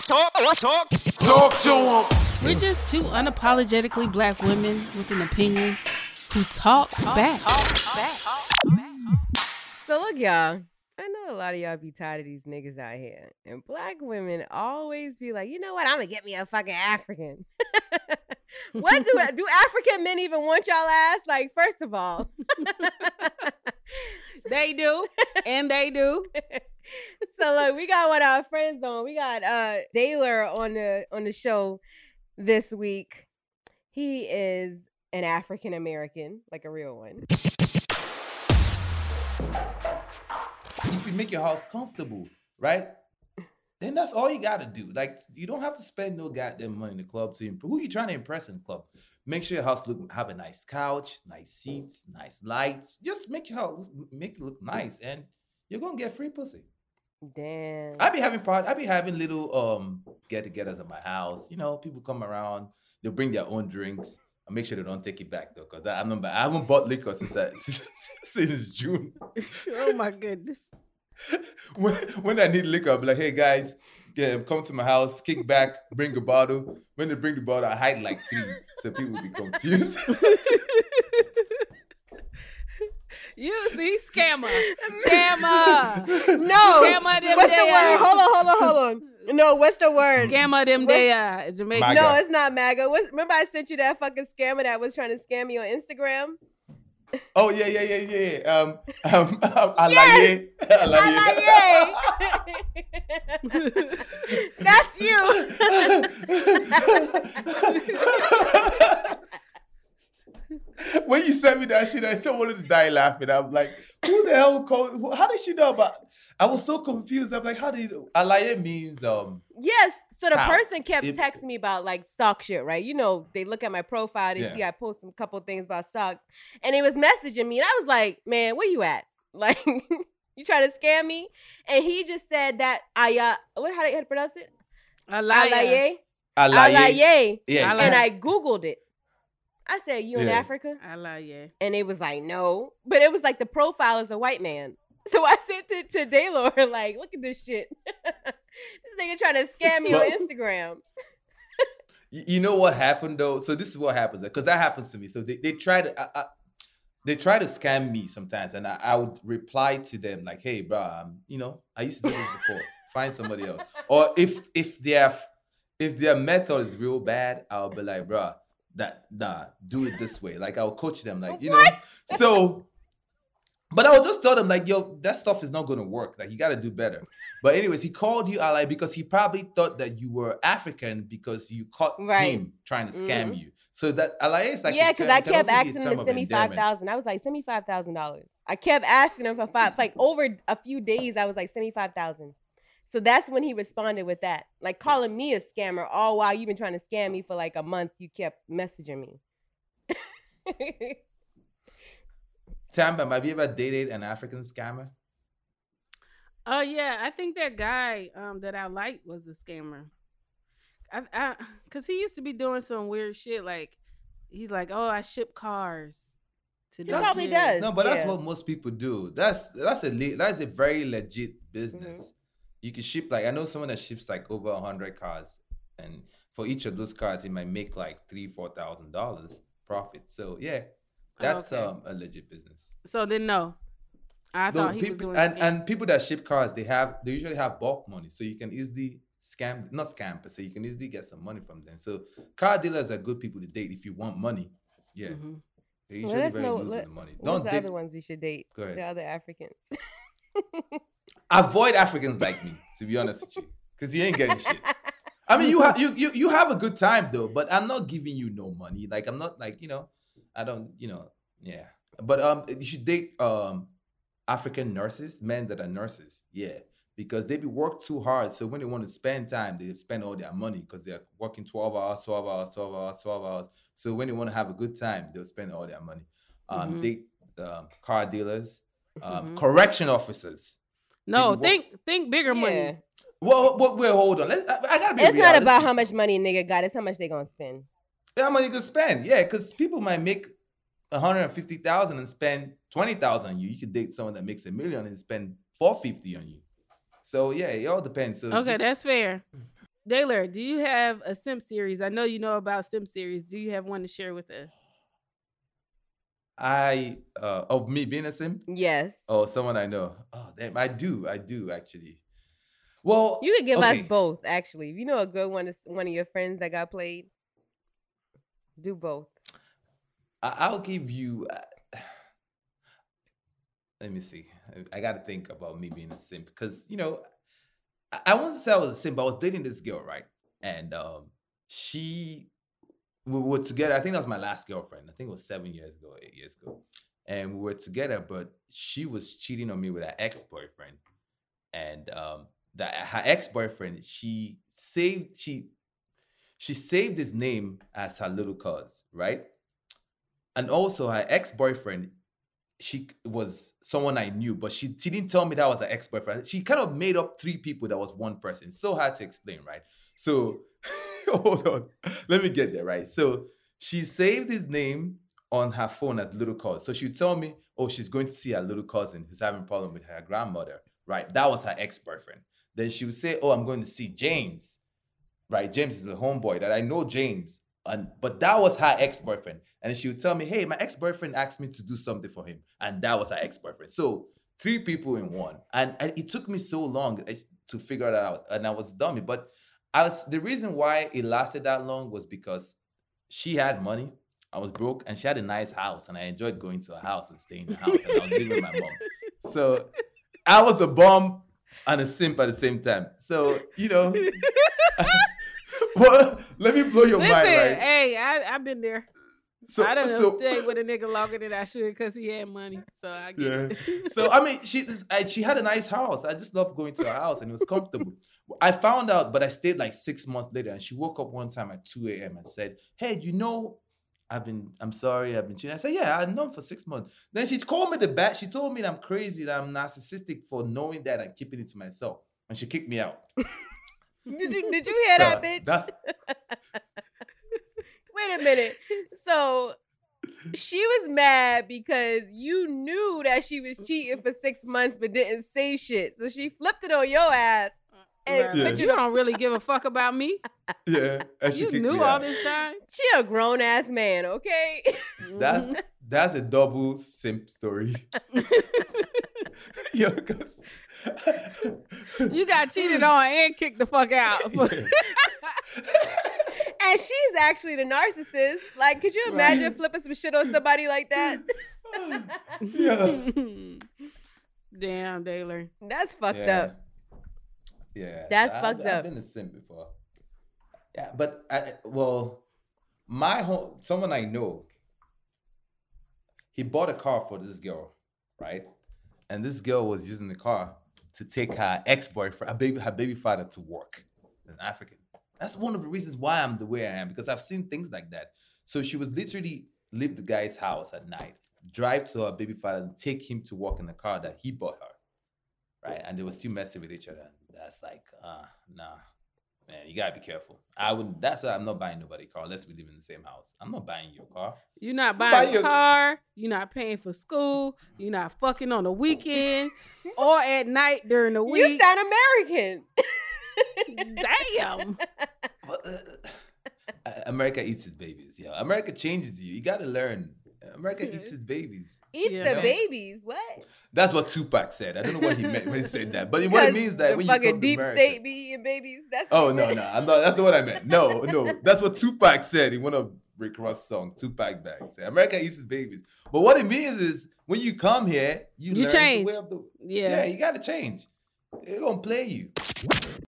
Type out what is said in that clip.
Talk to him. We're just two unapologetically black women with an opinion who talk back. So look, y'all. I know a lot of y'all be tired of these niggas out here. And black women always be like, you know what? I'm going to get me a fucking African. What do African men even want y'all ass? Like, first of all. They do. And they do. So look, we got one of our friends on. We got Daylor on the show this week. He is an African American, like a real one. If you make your house comfortable, right? Then that's all you gotta do. Like, you don't have to spend no goddamn money in the club to impress. Who you trying to impress in the club? Make sure your house have a nice couch, nice seats, nice lights. Just make your house make it look nice, and you're gonna get free pussy. Damn. I be having little get-togethers at my house. You know, people come around, they'll bring their own drinks. I make sure they don't take it back though, because I haven't bought liquor since June. Oh my goodness. When I need liquor, I'll be like, hey guys, come to my house, kick back, bring a bottle. When they bring the bottle, I hide like 3, so people will be confused. You see, scammer. No. Scammer them What's the word? Hold on. No, what's the word? Scammer them there. Jamaica. MAGA. No, it's not MAGA. Remember I sent you that fucking scammer that was trying to scam me on Instagram? Oh yeah. Yes! Alaye. That's you. When you sent me that shit, I still wanted to die laughing. I'm like, who the hell called? How did she know about? I was so confused. I'm like, how did Alaye means Yes. So the pounds. person kept texting me about like stock shit, right? You know, they look at my profile, they see I post a couple things about stocks, and they was messaging me, and I was like, man, where you at? Like, you trying to scam me? And he just said that how do you pronounce it? Alaye. Yeah. And I Googled it. I said, you in Africa? Alaye. And it was like, no. But it was like the profile is a white man. So I sent it to Daylor, like, look at this shit. This nigga trying to scam me on Instagram. You know what happened though? So this is what happens, because that happens to me. So they try to scam me sometimes, and I would reply to them like, "Hey, bro, I used to do this before. Find somebody else." Or if their method is real bad, I'll be like, "Bro, do it this way." Like I'll coach them, like So. But I would just tell them, like, yo, that stuff is not going to work. Like, you got to do better. But anyways, he called you Alaye because he probably thought that you were African because you caught him trying to scam you. So that Alaye is like... Yeah, because I kept asking him to send me $5,000. I was like, send me $5,000. I kept asking him for like over a few days, I was like, send me $5,000. So that's when he responded with that. Like, calling me a scammer all while you've been trying to scam me for like a month, you kept messaging me. Tamba, have you ever dated an African scammer? Oh yeah, I think that guy that I liked was a scammer. Cause he used to be doing some weird shit. Like he's like, oh, I ship cars to. He probably does. No, but that's what most people do. That's a very legit business. Mm-hmm. You can ship like I know someone that ships like over 100 cars, and for each of those cars, he might make like $3,000-$4,000 profit. So yeah. That's a legit business. So then no. I thought he was doing and people that ship cars, they usually have bulk money. So you can easily but so you can easily get some money from them. So car dealers are good people to date if you want money. Yeah. Mm-hmm. They're usually very loose with the money. What's the other ones we should date? Go ahead. The other Africans. Avoid Africans like me, to be honest with you. Because you ain't getting shit. I mean, you have a good time though, but I'm not giving you no money. Like I'm not like, I don't, yeah. But you should date African nurses, men that are nurses. Yeah. Because they be work too hard. So when they want to spend time, they spend all their money because they're working 12 hours. So when they want to have a good time, they'll spend all their money. Date car dealers, correction officers. No, think bigger money. Well, wait, hold on. I gotta be It's realistic. not about how much money a nigga got. It's how much they gonna spend. How much you can spend? Yeah, because people might make $150,000 and spend $20,000 on you. You could date someone that makes $1 million and spend $450 on you. So yeah, it all depends. So okay, that's fair. Daylor, do you have a Simp series? I know you know about Simp series. Do you have one to share with us? Of me being a simp? Yes. Oh, someone I know. Oh, damn, I do actually. Well, You could give us okay. both, actually. If you know a good one is one of your friends that got played, do both. I'll give you. Let me see. I got to think about me being a simp because I wouldn't say I was a simp. But I was dating this girl, right? And we were together. I think that was my last girlfriend. I think it was 7 years ago, 8 years ago, and we were together. But she was cheating on me with her ex-boyfriend, and her ex-boyfriend, she saved his name as her little cuz, right? And also her ex-boyfriend, she was someone I knew, but she didn't tell me that was her ex-boyfriend. She kind of made up 3 people that was one person. So hard to explain, right? So hold on. Let me get there, right? So she saved his name on her phone as little cuz. So she would tell me, oh, she's going to see her little cousin who's having a problem with her grandmother, right? That was her ex-boyfriend. Then she would say, oh, I'm going to see James, right? James is a homeboy that I know James. But that was her ex-boyfriend. And she would tell me, hey, my ex-boyfriend asked me to do something for him. And that was her ex-boyfriend. So 3 people in one. And it took me so long to figure that out. And I was dummy. But the reason why it lasted that long was because she had money. I was broke. And she had a nice house. And I enjoyed going to her house and staying in the house. And I was living with my mom. So I was a bum and a simp at the same time. So, well, let me blow your mind, right? Hey, I've been there. So, I done stayed with a nigga longer than I should because he had money. So I get it. So I mean, she had a nice house. I just loved going to her house and it was comfortable. I found out, but I stayed like 6 months later, and she woke up one time at 2 a.m. and said, "Hey, I'm sorry, I've been cheating." I said, "Yeah, I've known for 6 months." Then she called me the bat. She told me that I'm crazy, that I'm narcissistic for knowing that and keeping it to myself, and she kicked me out. Did you hear that, bitch? Wait a minute. So she was mad because you knew that she was cheating for 6 months but didn't say shit. So she flipped it on your ass. But you don't really give a fuck about me. Yeah. And you knew all this time. She a grown ass man, okay? That's a double simp story. You got cheated on and kicked the fuck out. And she's actually the narcissist. Like, could you imagine flipping some shit on somebody like that? Yeah. Damn, Daylor. That's fucked up. Yeah. That's fucked up. I've been a simp before. Yeah, but someone I know, he bought a car for this girl, right? And this girl was using the car to take her ex-boyfriend, her baby father, to work. An African. That's one of the reasons why I'm the way I am, because I've seen things like that. So she would literally leave the guy's house at night, drive to her baby father, and take him to work in the car that he bought her, right? And they were still messing with each other. That's like, nah, man, you gotta be careful. That's why I'm not buying nobody a car unless we live in the same house. I'm not buying you a car. You're not buying a car. You're not paying for school. You're not fucking on the weekend or at night during the week. You sound American. Damn. America eats its babies. Yeah, America changes you. You gotta learn. America eats its babies. Eats the babies. What? That's what Tupac said. I don't know what he meant when he said that, but what it means that when you come deep to America, state be eating babies. That's no, I'm not. That's not what I meant. No, that's what Tupac said in one of Rick Ross' songs. Tupac bags. America eats its babies. But what it means is when you come here, you learn change. the way of the. Yeah, you gotta change. They're gonna play you.